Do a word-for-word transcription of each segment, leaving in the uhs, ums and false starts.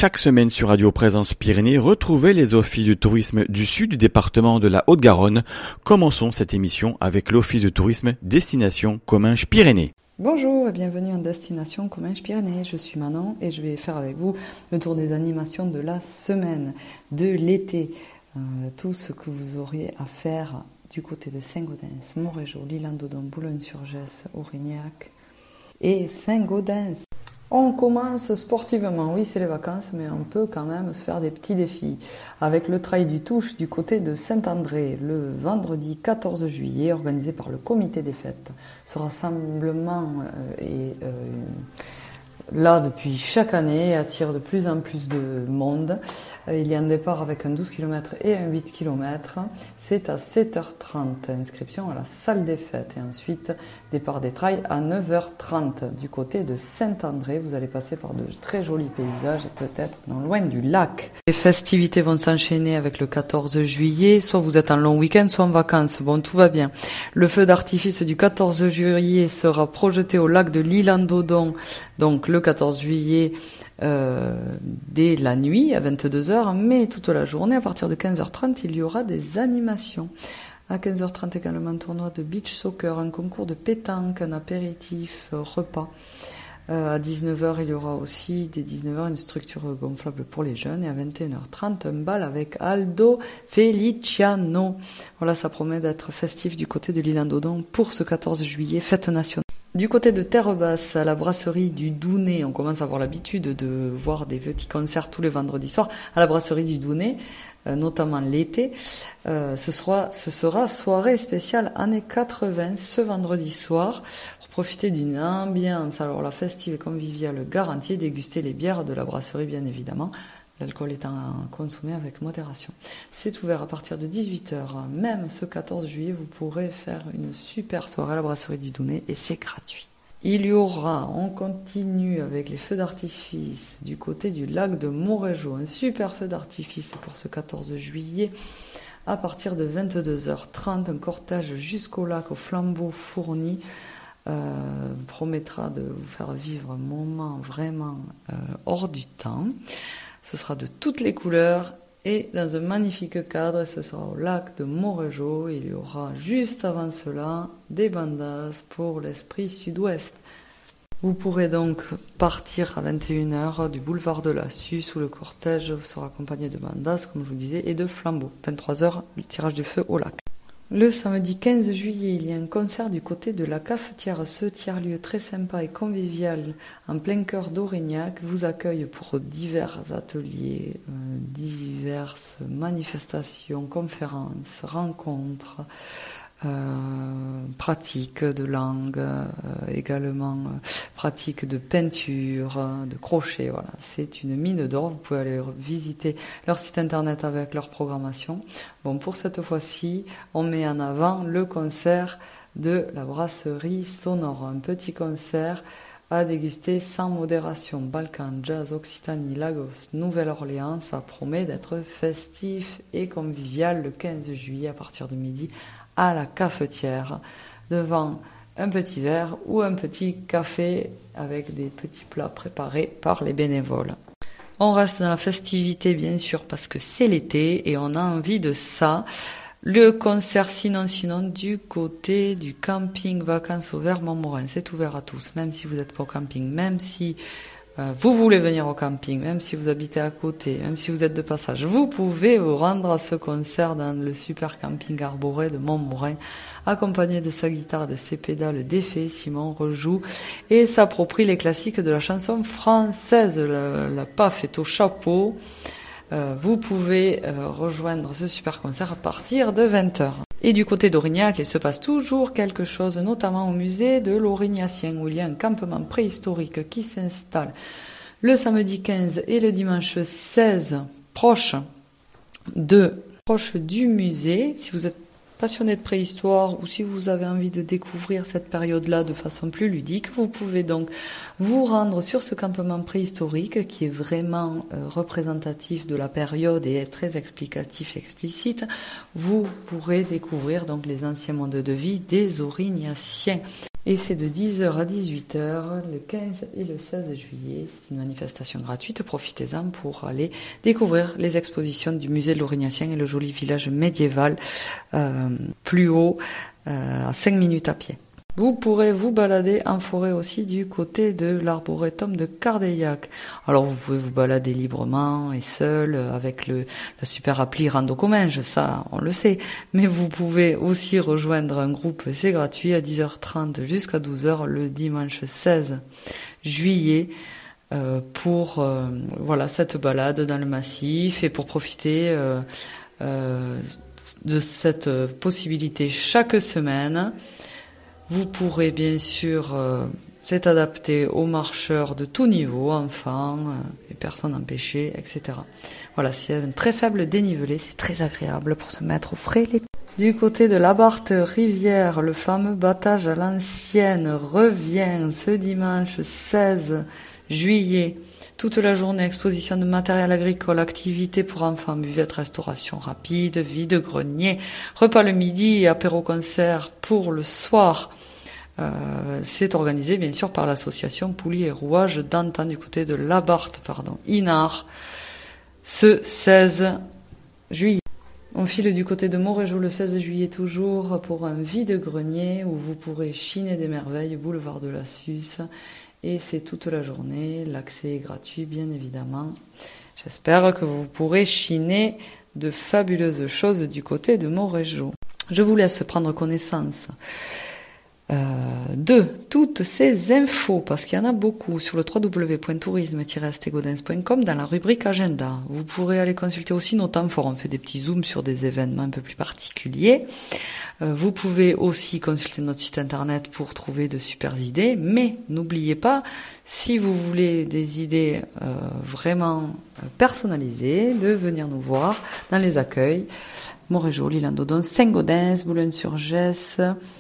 Chaque semaine sur Radio Présence Pyrénées, retrouvez les offices du tourisme du sud du département de la Haute-Garonne. Commençons cette émission avec l'office de tourisme Destination Comminges-Pyrénées. Bonjour et bienvenue en Destination Comminges-Pyrénées. Je suis Manon et je vais faire avec vous le tour des animations de la semaine, de l'été. Euh, tout ce que vous auriez à faire du côté de Saint-Gaudens, Montrégeau, L'Isle-en-Dodon, Boulogne-sur-Gesse, Aurignac et Saint-Gaudens. On commence sportivement, oui c'est les vacances, mais on peut quand même se faire des petits défis. Avec le trail du Touche du côté de Saint-André, le vendredi quatorze juillet, organisé par le comité des fêtes. Ce rassemblement euh, est euh, là depuis chaque année et attire de plus en plus de monde. Il y a un départ avec un douze kilomètres et un huit kilomètres. C'est à sept heures trente. Inscription à la salle des fêtes. Et ensuite, départ des trails à neuf heures trente. Du côté de Saint-André, vous allez passer par de très jolis paysages et peut-être non loin du lac. Les festivités vont s'enchaîner avec le quatorze juillet. Soit vous êtes en long week-end, soit en vacances. Bon, tout va bien. Le feu d'artifice du quatorze juillet sera projeté au lac de l'Isle-en-Dodon. Donc, le quatorze juillet, Euh, dès la nuit à vingt-deux heures, mais toute la journée à partir de quinze heures trente il y aura des animations. À quinze heures trente également un tournoi de beach soccer, un concours de pétanque, un apéritif, euh, repas. Euh, à dix-neuf heures il y aura aussi dès dix-neuf heures une structure gonflable pour les jeunes et à vingt et une heures trente un bal avec Aldo Feliciano. Voilà, ça promet d'être festif du côté de l'Isle-en-Dodon pour ce quatorze juillet, fête nationale. Du côté de Terre-Basse, à la brasserie du Dounet, on commence à avoir l'habitude de voir des petits concerts tous les vendredis soirs à la brasserie du Dounet, euh, notamment l'été. Euh, ce sera, ce sera soirée spéciale années quatre-vingts ce vendredi soir pour profiter d'une ambiance alors la festive et conviviale garantie, déguster les bières de la brasserie bien évidemment. L'alcool étant consommé avec modération. C'est ouvert à partir de dix-huit heures. Même ce quatorze juillet, vous pourrez faire une super soirée à la brasserie du Dounet et c'est gratuit. Il y aura, on continue avec les feux d'artifice du côté du lac de Montrégeau. Un super feu d'artifice pour ce quatorze juillet. À partir de vingt-deux heures trente, un cortège jusqu'au lac aux flambeaux fournis. Euh, promettra de vous faire vivre un moment vraiment euh, hors du temps. Ce sera de toutes les couleurs et dans un magnifique cadre. Ce sera au lac de Montrégeau. Il y aura juste avant cela des bandas pour l'Esprit Sud-Ouest. Vous pourrez donc partir à vingt et une heures du boulevard de la Suisse où le cortège sera accompagné de bandas, comme je vous disais, et de flambeaux. vingt-trois heures, le tirage du feu au lac. Le samedi quinze juillet, il y a un concert du côté de la cafetière. Ce tiers-lieu très sympa et convivial en plein cœur d'Aurignac vous accueille pour divers ateliers, euh, diverses manifestations, conférences, rencontres, euh, pratiques de langue, euh, également euh, pratiques de peinture, euh, de crochet. Voilà, c'est une mine d'or. Vous pouvez aller visiter leur site internet avec leur programmation. Bon, pour cette fois-ci, on met en avant le concert de la brasserie Sonore. Un petit concert à déguster sans modération. Balkan, Jazz, Occitanie, Lagos, Nouvelle-Orléans. Ça promet d'être festif et convivial le quinze juillet à partir de midi à la cafetière, devant un petit verre ou un petit café avec des petits plats préparés par les bénévoles. On reste dans la festivité bien sûr parce que c'est l'été et on a envie de ça. Le concert Sinon Sinon du côté du camping Vacances au Vermont-Morin, c'est ouvert à tous, même si vous n'êtes pas au camping, même si euh, vous voulez venir au camping, même si vous habitez à côté, même si vous êtes de passage, vous pouvez vous rendre à ce concert dans le super camping arboré de Montmorin, accompagné de sa guitare, de ses pédales d'effet. Simon rejoue et s'approprie les classiques de la chanson française. La, la paf est au chapeau. Euh, vous pouvez euh, rejoindre ce super concert à partir de vingt heures. Et du côté d'Aurignac, il se passe toujours quelque chose, notamment au musée de l'Aurignacien, où il y a un campement préhistorique qui s'installe le samedi quinze et le dimanche seize, proche de proche du musée. Si vous êtes passionné de préhistoire ou si vous avez envie de découvrir cette période-là de façon plus ludique, vous pouvez donc vous rendre sur ce campement préhistorique qui est vraiment euh, représentatif de la période et est très explicatif et explicite. Vous pourrez découvrir donc les anciens modes de vie des Aurignaciens. Et c'est de dix heures à dix-huit heures, le quinze et le seize juillet. C'est une manifestation gratuite, profitez-en pour aller découvrir les expositions du musée de l'Aurignacien et le joli village médiéval euh, plus haut, euh, à cinq minutes à pied. Vous pourrez vous balader en forêt aussi du côté de l'arboretum de Cardeillac. Alors vous pouvez vous balader librement et seul avec le la super appli Rando Comminges, ça on le sait. Mais vous pouvez aussi rejoindre un groupe, c'est gratuit, à dix heures trente jusqu'à douze heures le dimanche seize juillet euh, pour euh, voilà cette balade dans le massif et pour profiter euh, euh, de cette possibilité chaque semaine. Vous pourrez bien sûr, euh, c'est adapté aux marcheurs de tout niveau, enfants, euh, et personnes empêchées, et cetera. Voilà, c'est un très faible dénivelé, c'est très agréable pour se mettre au frais l'été. Du côté de l'Abarthe Rivière, le fameux battage à l'ancienne revient ce dimanche seize juillet. Toute la journée, exposition de matériel agricole, activités pour enfants, buvette, restauration rapide, vide-grenier, repas le midi et apéro-concert pour le soir. Euh, c'est organisé bien sûr par l'association Poulies et Rouages d'Antan du côté de l'Abarthe, pardon, Inard, ce seize juillet. On file du côté de Montrégeau le seize juillet toujours pour un vide-grenier où vous pourrez chiner des merveilles, boulevard de la Suisse. Et c'est toute la journée, l'accès est gratuit bien évidemment. J'espère que vous pourrez chiner de fabuleuses choses du côté de Montrégeau. Je vous laisse prendre connaissance euh, de toutes ces infos, parce qu'il y en a beaucoup, sur le w w w point tourisme tiret estegodens point com dans la rubrique agenda. Vous pourrez aller consulter aussi nos temps forts, on fait des petits zooms sur des événements un peu plus particuliers. Vous pouvez aussi consulter notre site internet pour trouver de super idées, mais n'oubliez pas, si vous voulez des idées euh, vraiment personnalisées, de venir nous voir dans les accueils. Montrégeau, l'Île-en-Dodon, Saint-Gaudens, Boulogne-sur-Gesse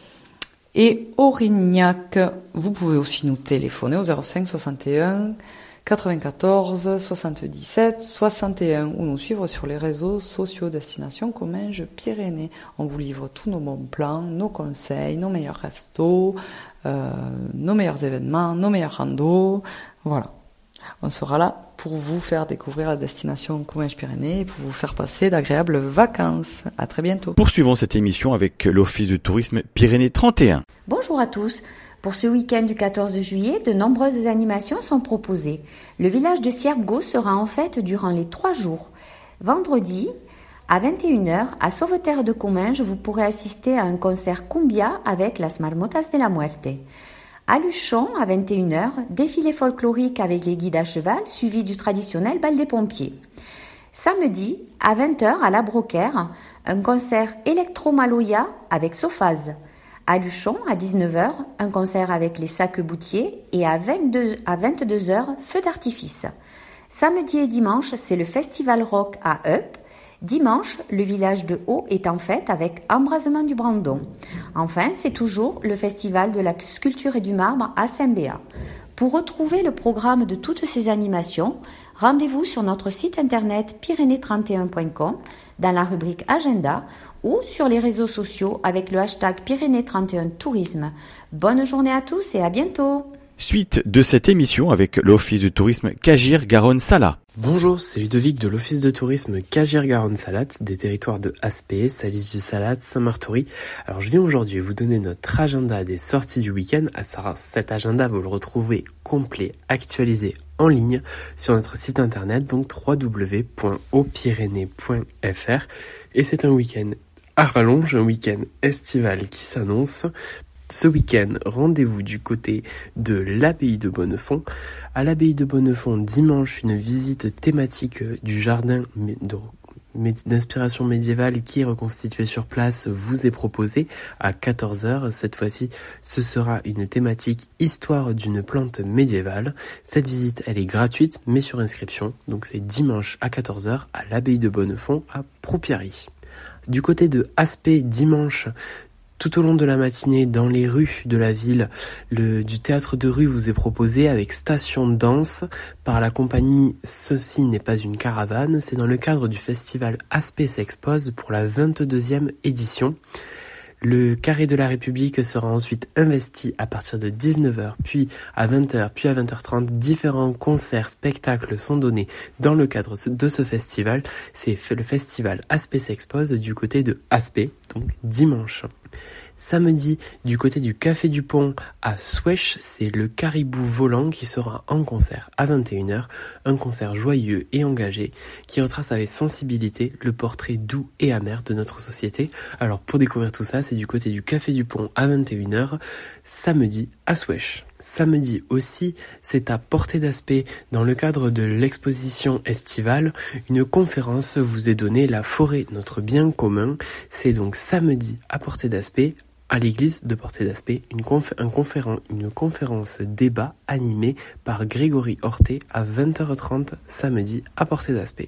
et Aurignac. Vous pouvez aussi nous téléphoner au zéro cinq soixante et un quatre-vingt-quatorze soixante-dix-sept soixante et un ou nous suivre sur les réseaux sociaux Destination Comminges Pyrénées. On vous livre tous nos bons plans, nos conseils, nos meilleurs restos, euh, nos meilleurs événements, nos meilleurs randos. Voilà. On sera là pour vous faire découvrir la destination Comminges Pyrénées et pour vous faire passer d'agréables vacances. À très bientôt. Poursuivons cette émission avec l'Office du tourisme Pyrénées trente et un. Bonjour à tous. Pour ce week-end du quatorze juillet, de nombreuses animations sont proposées. Le village de Cierpgo sera en fête durant les trois jours. Vendredi, à vingt et une heures, à Sauveterre de Comminges, vous pourrez assister à un concert cumbia avec Las Marmotas de la Muerte. À Luchon, à vingt et une heures, défilé folklorique avec les guides à cheval, suivi du traditionnel bal des pompiers. Samedi, à vingt heures, à La Brocaire, un concert électro-maloya avec Sophase. À Luchon, à dix-neuf heures, un concert avec les Sacs-Boutiers et à, vingt-deux, à vingt-deux heures, feu d'artifice. Samedi et dimanche, c'est le festival rock à Eup. Dimanche, le village de Haut est en fête avec Embrasement du Brandon. Enfin, c'est toujours le festival de la sculpture et du marbre à Saint-Béat. Pour retrouver le programme de toutes ces animations, rendez-vous sur notre site internet pyrénées trente et un point com dans la rubrique Agenda ou sur les réseaux sociaux avec le hashtag Pyrénées trente et un Tourisme. Bonne journée à tous et à bientôt. Suite de cette émission avec l'Office du tourisme Cagir-Garonne-Sala. Bonjour, c'est Ludovic de l'Office de tourisme Cagir-Garonne-Salat, des territoires de Aspé, Salis-du-Salat, Saint-Martory. Alors je viens aujourd'hui vous donner notre agenda des sorties du week-end. À cet agenda, vous le retrouvez complet, actualisé en ligne sur notre site internet, donc w w w point o pyrénées point f r. Et c'est un week-end à rallonge, un week-end estival qui s'annonce. Ce week-end, rendez-vous du côté de l'abbaye de Bonnefond. À l'abbaye de Bonnefond, dimanche, une visite thématique du jardin d'inspiration médiévale qui est reconstitué sur place vous est proposée à quatorze heures. Cette fois-ci, ce sera une thématique histoire d'une plante médiévale. Cette visite, elle est gratuite, mais sur inscription. Donc c'est dimanche à quatorze heures à l'abbaye de Bonnefond à Proupiary. Du côté de Aspé, dimanche, tout au long de la matinée, dans les rues de la ville, le, du théâtre de rue vous est proposé avec station de danse par la compagnie Ceci n'est pas une caravane. C'est dans le cadre du festival Aspé s'expose pour la vingt-deuxième édition. Le carré de la République sera ensuite investi à partir de dix-neuf heures, puis à vingt heures, puis à vingt heures trente. Différents concerts, spectacles sont donnés dans le cadre de ce festival. C'est le festival Aspect s'expose du côté de Aspect, donc dimanche. Samedi, du côté du Café du Pont à Souèche, c'est le Caribou Volant qui sera en concert à vingt et une heures. Un concert joyeux et engagé qui retrace avec sensibilité le portrait doux et amer de notre société. Alors pour découvrir tout ça, c'est du côté du Café du Pont à vingt et une heures, samedi à Souèche. Samedi aussi, c'est à Portée d'Aspect, dans le cadre de l'exposition estivale, une conférence vous est donnée, La forêt, notre bien commun. C'est donc samedi à Portée d'Aspect, à l'église de Portée d'Aspect, une, conf- un conféren- une conférence débat animée par Grégory Hortet à vingt heures trente samedi à Portée d'Aspect.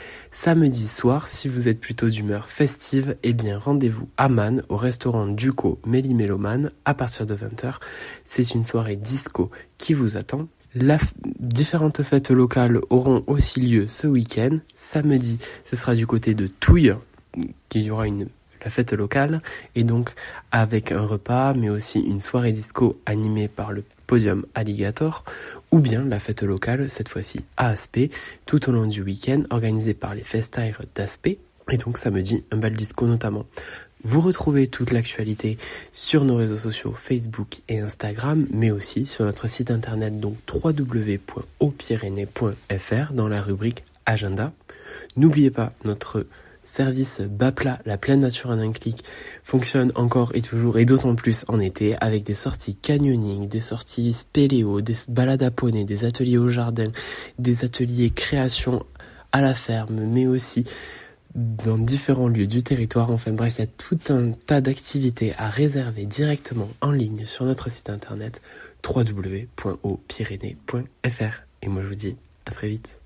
Samedi soir, si vous êtes plutôt d'humeur festive, eh bien rendez-vous à Man, au restaurant Duco Méli-Méloman, à partir de vingt heures. C'est une soirée disco qui vous attend. La f- différentes fêtes locales auront aussi lieu ce week-end. Samedi, ce sera du côté de Touille, qu'il y aura une la fête locale, et donc avec un repas, mais aussi une soirée disco animée par le Podium Alligator, ou bien la fête locale, cette fois-ci à Aspect, tout au long du week-end, organisée par les Festaires d'Aspect, et donc samedi, un bal disco notamment. Vous retrouvez toute l'actualité sur nos réseaux sociaux Facebook et Instagram, mais aussi sur notre site internet, donc w w w point haut pyrénées point f r, dans la rubrique Agenda. N'oubliez pas notre service Bapla, la pleine nature en un clic, fonctionne encore et toujours, et d'autant plus en été, avec des sorties canyoning, des sorties spéléo, des balades à poney, des ateliers au jardin, des ateliers création à la ferme, mais aussi dans différents lieux du territoire. Enfin bref, il y a tout un tas d'activités à réserver directement en ligne sur notre site internet w w w point haut pyrénées point f r. Et moi je vous dis à très vite.